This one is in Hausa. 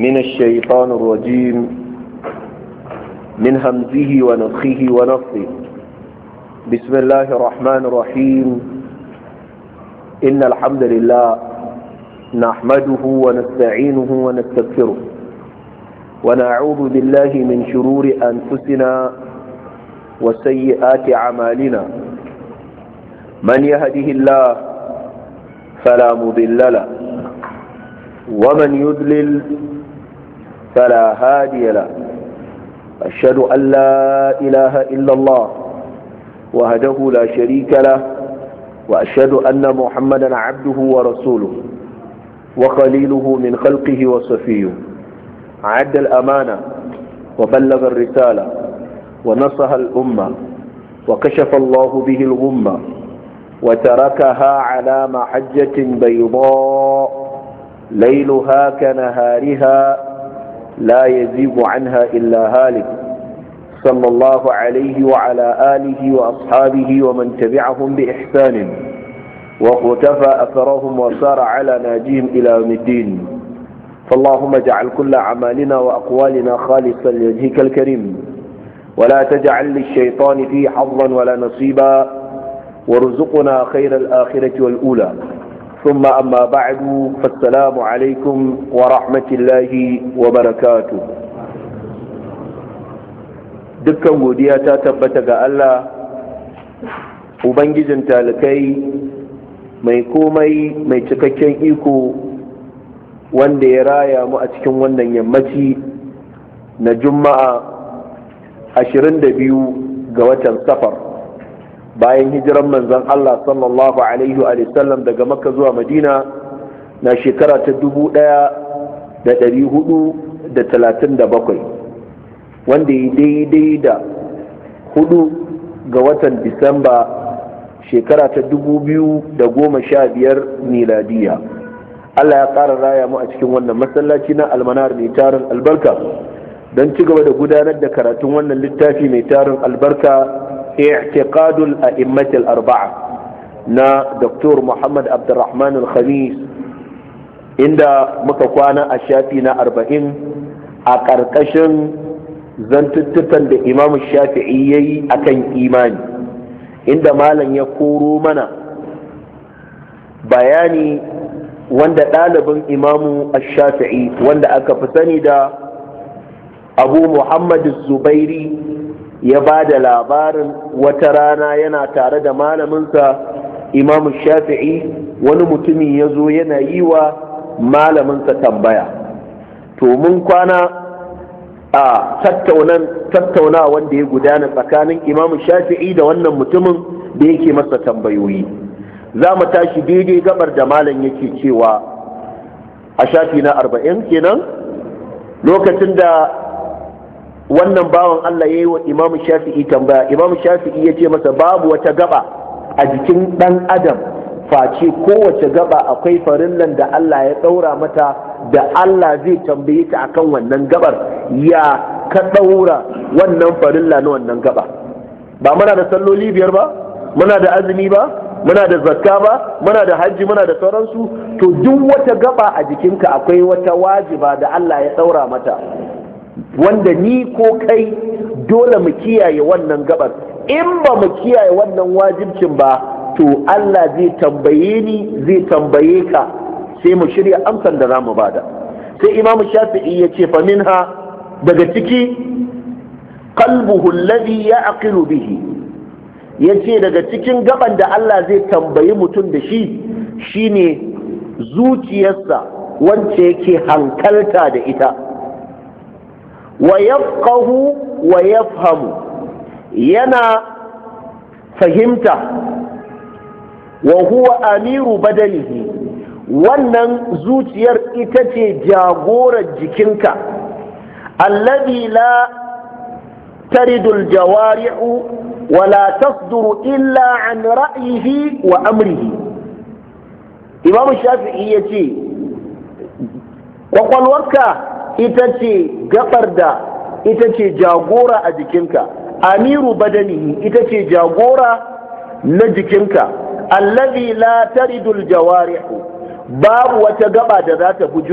من الشيطان الرجيم من همزه ونفخه ونفثه. بسم الله الرحمن الرحيم. إن الحمد لله نحمده ونستعينه ونستغفره ونعوذ بالله من شرور أنفسنا وسيئات أعمالنا. من يهده الله فلا مضل له ومن يضلل فلا هادي له. أشهد أن لا إله إلا الله وحده لا شريك له وأشهد أن محمدا عبده ورسوله وخليله من خلقه وصفيه. عد الأمانة وبلغ الرسالة ونصح الأمة وكشف الله به الغمة وتركها على محجة بيضاء ليلها كنهارها لا يزيغ عنها إلا هالك. صلى الله عليه وعلى آله وأصحابه ومن تبعهم بإحسان وقتفى أثرهم وسار على ناجيهم إلى يوم الدين. فاللهم اجعل كل أعمالنا وأقوالنا خالصا لوجهك الكريم ولا تجعل للشيطان فيه حظا ولا نصيبا وارزقنا خير الآخرة والأولى. ثم أما بعد فالسلام عليكم ورحمة الله وبركاته. dukkan godiya ta tabbata ga Allah ubangijin talikai mai komai mai cikakken iko wanda ya raya mu a cikin wannan yammaci na juma'a 22 ga watan safar bayan hijiran manzon Allah sallallahu alaihi wa sallam daga Makka zuwa Madina na shekara ta 1437 wanda ya daidai da 4 ga watan Disamba shekara ta 2015 miladiya. Allah ya ƙara raya mu a cikin wannan masallaci na almanar mai tarin albarka don ci gaba da gudanar da karatun wannan littafi mai tarin albarka i'tiqadul a'immatul arba'a na Dr. Muhammad Abdurrahman al-Khamis, inda muka kwana a shafi na 40 a ƙarƙashin zantuttukan da Imam Shafi'i yayi akan imani, inda malam ya koro mana bayani wanda ɗalibin Imamu Shafi'i wanda aka fi sani da Abu Muhammad Zubairi ya ba da labarin wata rana yana tare da malaminsa Imamu Shafi'i, wani mutumi ya zo yana yi wa malaminsa tambaya. To mun kwana a tattauna wanda ya gudana tsakanin Imamu Shafi'i da wannan mutumin da yake masa tambayoyi. Za mu tashi daidai gabar da malam yake cewa a shafi na 40 kenan, lokacin da wannan bawan Allah ya yi wa Imamu Shafi'i tambaya. Imamu Shafi'i ya ce masa babu wata gaba a jikin ɗan adam face kowace gaba akwai farillan da Allah ya ɗaura mata da Allah zai tambaye ta akan wannan gabar, ya ka ɗaura wannan farilla na wannan gaba. Ba muna da salloli 5 ba, muna da azumi ba, muna da zakka ba, muna da hajji, muna da sauransu. To duk wata gaba a jikinka akwai wata wajiba da Allah ya ɗaura mata, wanda ni ko kai dole mu kiyaye wannan gabar. In ba mu kiyaye wannan wajibcin ba, to Allah zai tambaye ni, zai tambaye ka, sai mu shirya amsar da zamu bada. Sai Imam Shafi'i ya ce fa minha, daga ciki qalbuhu alladhi ya'qilu bihi, yace daga cikin gaban da Allah zai tambayi mutum da shi shine zuciyarsa wacce yake hankalta da ita. wa yafqahu wa yafhamu, yana fahimta. wa huwa amiru badanihi, wannan zuciyar ita ce jagorar jikinka. alladhi la taridul jawari'u wa la tasduru illa an ra'yihi wa amrihi. Imam Shafi'i yace kwakwalwarka ita ce gabar da ita ce jagora a jikinka. amiru badanihi ita ce jagora na jikinka. allazi la taridul jawarihu, babu wata gaba da za ta buju